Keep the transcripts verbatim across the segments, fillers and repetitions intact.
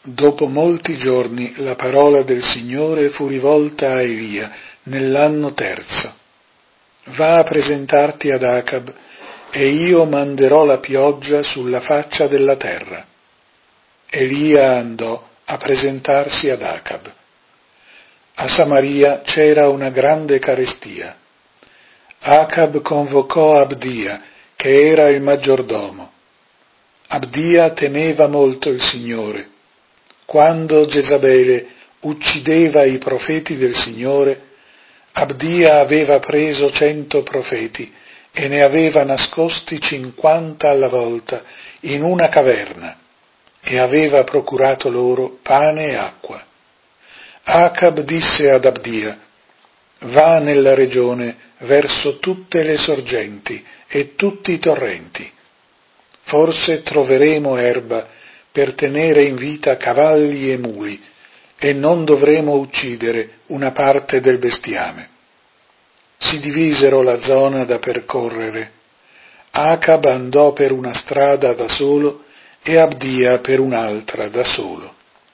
Dopo molti giorni la parola del Signore fu rivolta a Elia nell'anno terzo. Va a presentarti ad Acab, e io manderò la pioggia sulla faccia della terra. Elia andò a presentarsi ad Acab. A Samaria c'era una grande carestia. Acab convocò Abdia, che era il maggiordomo. Abdia temeva molto il Signore. Quando Jezabele uccideva i profeti del Signore, Abdia aveva preso cento profeti e ne aveva nascosti cinquanta alla volta in una caverna e aveva procurato loro pane e acqua. Acab disse ad Abdia: va nella regione verso tutte le sorgenti e tutti i torrenti. Forse troveremo erba per tenere in vita cavalli e muli, e non dovremo uccidere una parte del bestiame. Si divisero la zona da percorrere. Acab andò per una strada da solo e Abdia per un'altra da solo.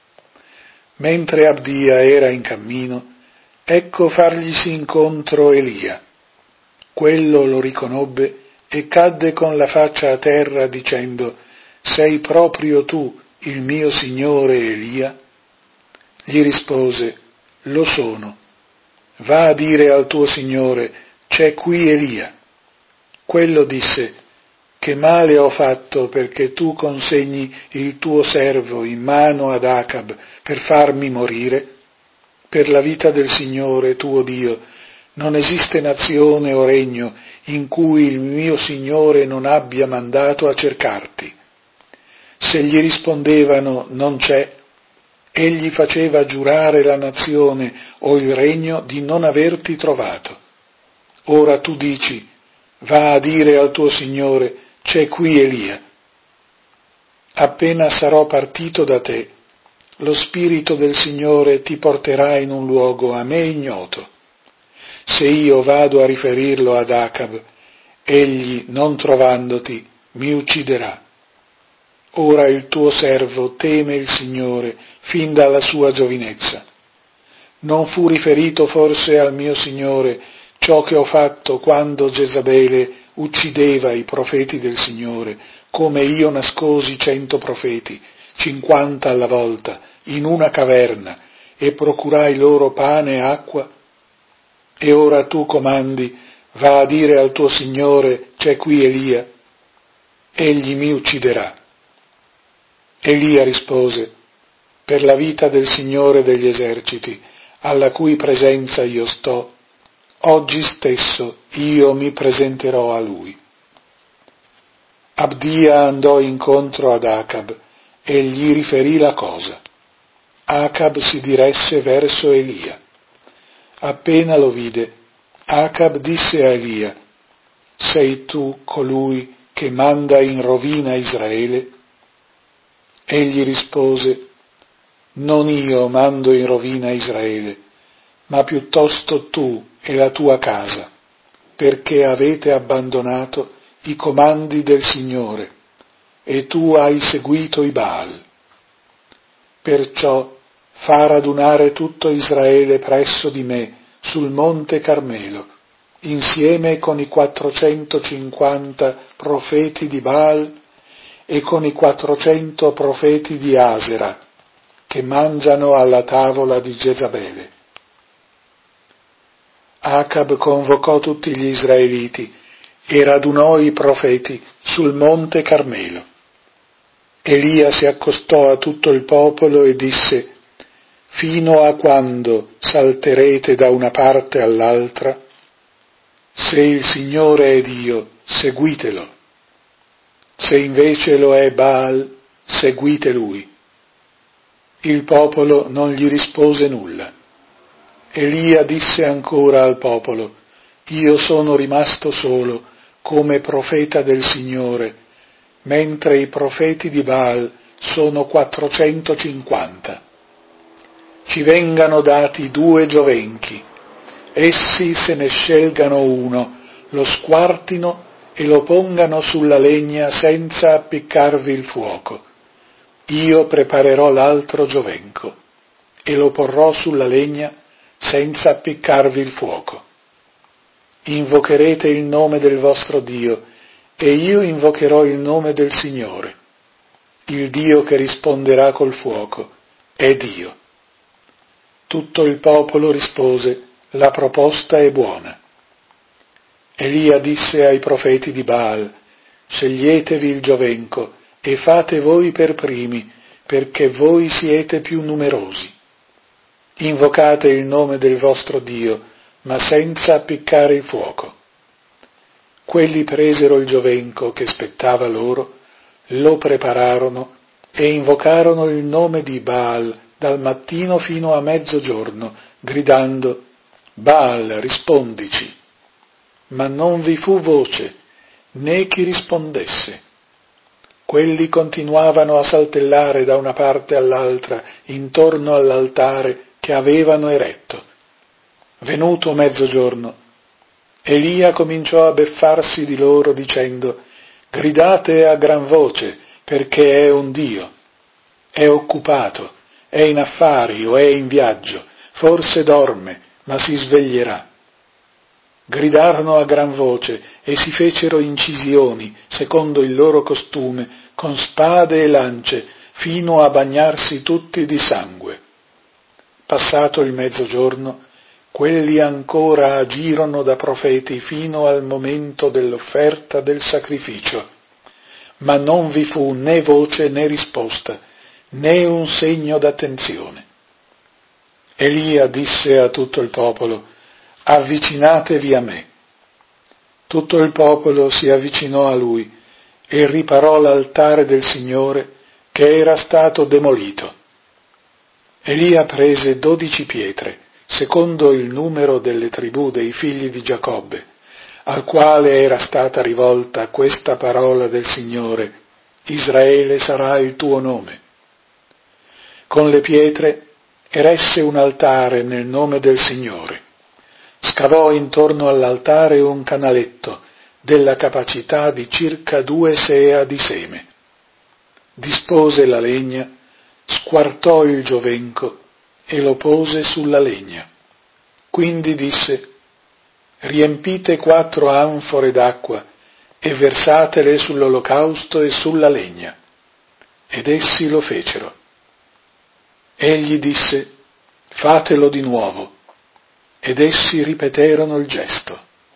Mentre Abdia era in cammino, ecco farglisi incontro Elia. Quello lo riconobbe e cadde con la faccia a terra dicendo: sei proprio tu il mio signore Elia? Gli rispose: lo sono. Va a dire al tuo signore: c'è qui Elia. Quello disse: che male ho fatto perché tu consegni il tuo servo in mano ad Acab per farmi morire? Per la vita del Signore tuo Dio, non esiste nazione o regno in cui il mio Signore non abbia mandato a cercarti. Se gli rispondevano: non c'è, egli faceva giurare la nazione o il regno di non averti trovato. Ora tu dici: va a dire al tuo Signore: c'è qui Elia. Appena sarò partito da te, lo Spirito del Signore ti porterà in un luogo a me ignoto. Se io vado a riferirlo ad Acab, egli, non trovandoti, mi ucciderà. Ora il tuo servo teme il Signore fin dalla sua giovinezza. Non fu riferito forse al mio Signore ciò che ho fatto quando Jezabele uccideva i profeti del Signore, come io nascosi cento profeti, cinquanta alla volta, in una caverna, e procurai loro pane e acqua? E ora tu comandi: va a dire al tuo Signore: c'è qui Elia. Egli mi ucciderà. Elia rispose: per la vita del Signore degli eserciti, alla cui presenza io sto, oggi stesso io mi presenterò a lui. Abdia andò incontro ad Acab e gli riferì la cosa. Acab si diresse verso Elia. Appena lo vide, Acab disse a Elia: sei tu colui che manda in rovina Israele? Egli rispose: non io mando in rovina Israele, ma piuttosto tu e la tua casa, perché avete abbandonato i comandi del Signore, e tu hai seguito i Baal. Perciò fa radunare tutto Israele presso di me sul monte Carmelo, insieme con i quattrocentocinquanta profeti di Baal e con i quattrocento profeti di Asera, che mangiano alla tavola di Jezabele. Acab convocò tutti gli israeliti e radunò i profeti sul monte Carmelo. Elia si accostò a tutto il popolo e disse: fino a quando salterete da una parte all'altra? Se il Signore è Dio, seguitelo. Se invece lo è Baal, seguite lui. Il popolo non gli rispose nulla. Elia disse ancora al popolo: io sono rimasto solo come profeta del Signore, mentre i profeti di Baal sono quattrocentocinquanta. Ci vengano dati due giovenchi, essi se ne scelgano uno, lo squartino e lo pongano sulla legna senza appiccarvi il fuoco. io preparerò l'altro giovenco e lo porrò sulla legna senza appiccarvi il fuoco. Invocherete il nome del vostro Dio e io invocherò il nome del Signore. Il Dio che risponderà col fuoco è Dio. Tutto il popolo rispose: la proposta è buona. Elia disse ai profeti di Baal: sceglietevi il giovenco e fate voi per primi, perché voi siete più numerosi. Invocate il nome del vostro Dio, ma senza appiccare il fuoco. Quelli presero il giovenco che spettava loro, lo prepararono e invocarono il nome di Baal dal mattino fino a mezzogiorno, gridando: Baal, rispondici. Ma non vi fu voce, né chi rispondesse. Quelli continuavano a saltellare da una parte all'altra intorno all'altare che avevano eretto. Venuto mezzogiorno, Elia cominciò a beffarsi di loro dicendo: gridate a gran voce, perché è un Dio. È occupato, è in affari o è in viaggio, forse dorme, ma si sveglierà. Gridarono a gran voce e si fecero incisioni, secondo il loro costume, con spade e lance, fino a bagnarsi tutti di sangue. Passato il mezzogiorno, quelli ancora agirono da profeti fino al momento dell'offerta del sacrificio, ma non vi fu né voce né risposta, né un segno d'attenzione. Elia disse a tutto il popolo: avvicinatevi a me. Tutto il popolo si avvicinò a lui e riparò l'altare del Signore che era stato demolito. Elia prese dodici pietre, secondo il numero delle tribù dei figli di Giacobbe, al quale era stata rivolta questa parola del Signore: Israele sarà il tuo nome. Con le pietre eresse un altare nel nome del Signore. Scavò intorno all'altare un canaletto della capacità di circa due sea di seme. Dispose la legna, squartò il giovenco e lo pose sulla legna. Quindi disse: riempite quattro anfore d'acqua e versatele sull'olocausto e sulla legna. Ed essi lo fecero. Egli disse: fatelo di nuovo. Ed essi ripeterono il gesto.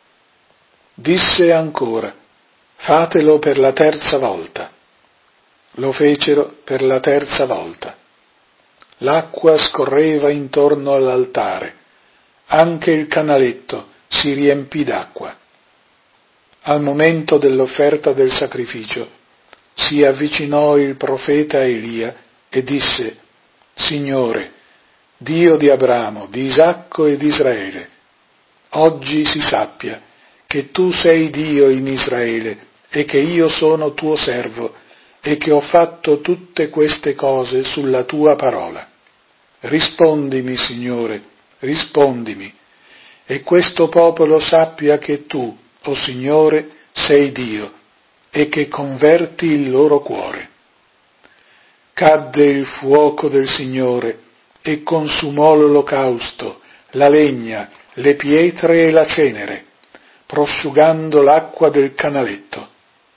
Disse ancora: fatelo per la terza volta. Lo fecero per la terza volta. L'acqua scorreva intorno all'altare, anche il canaletto si riempì d'acqua. Al momento dell'offerta del sacrificio si avvicinò il profeta Elia e disse: Signore, Dio di Abramo, di Isacco e di Israele, oggi si sappia che tu sei Dio in Israele e che io sono tuo servo e che ho fatto tutte queste cose sulla tua parola. Rispondimi, Signore, rispondimi, e questo popolo sappia che tu, o Signore, sei Dio e che converti il loro cuore. Cadde il fuoco del Signore e consumò l'olocausto, la legna, le pietre e la cenere, prosciugando l'acqua del canaletto.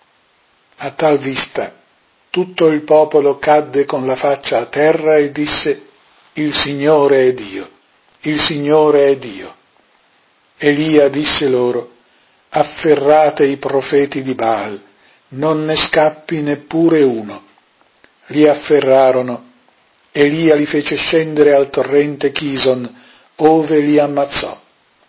A tal vista tutto il popolo cadde con la faccia a terra e disse: il Signore è Dio, il Signore è Dio. Elia disse loro: afferrate i profeti di Baal, non ne scappi neppure uno. Li afferrarono. Elia li fece scendere al torrente Chison, ove li ammazzò.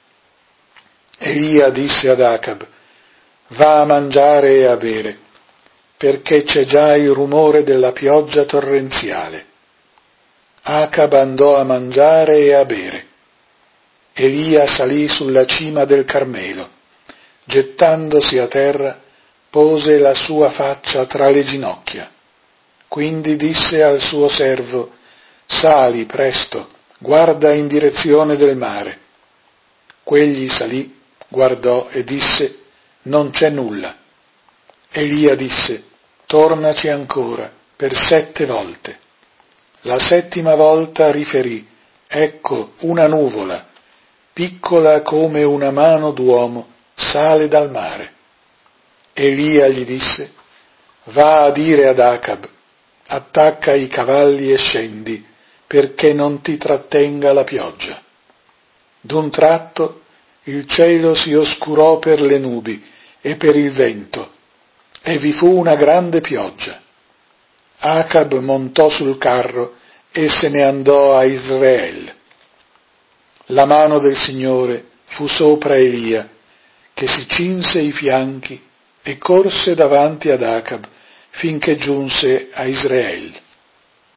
Elia disse ad Acab: va a mangiare e a bere, perché c'è già il rumore della pioggia torrenziale. Acab andò a mangiare e a bere. Elia salì sulla cima del Carmelo. Gettandosi a terra, pose la sua faccia tra le ginocchia. Quindi disse al suo servo: sali presto, guarda in direzione del mare. Quegli salì, guardò e disse: non c'è nulla. Elia disse: tornaci ancora. per sette volte. La settima volta riferì: ecco una nuvola, piccola come una mano d'uomo, sale dal mare. Elia gli disse: va a dire ad Acab, attacca i cavalli e scendi, perché non ti trattenga la pioggia. D'un tratto il cielo si oscurò per le nubi e per il vento, e vi fu una grande pioggia. Acab montò sul carro e se ne andò a Israele. La mano del Signore fu sopra Elia, che si cinse i fianchi e corse davanti ad Acab finché giunse a Israele.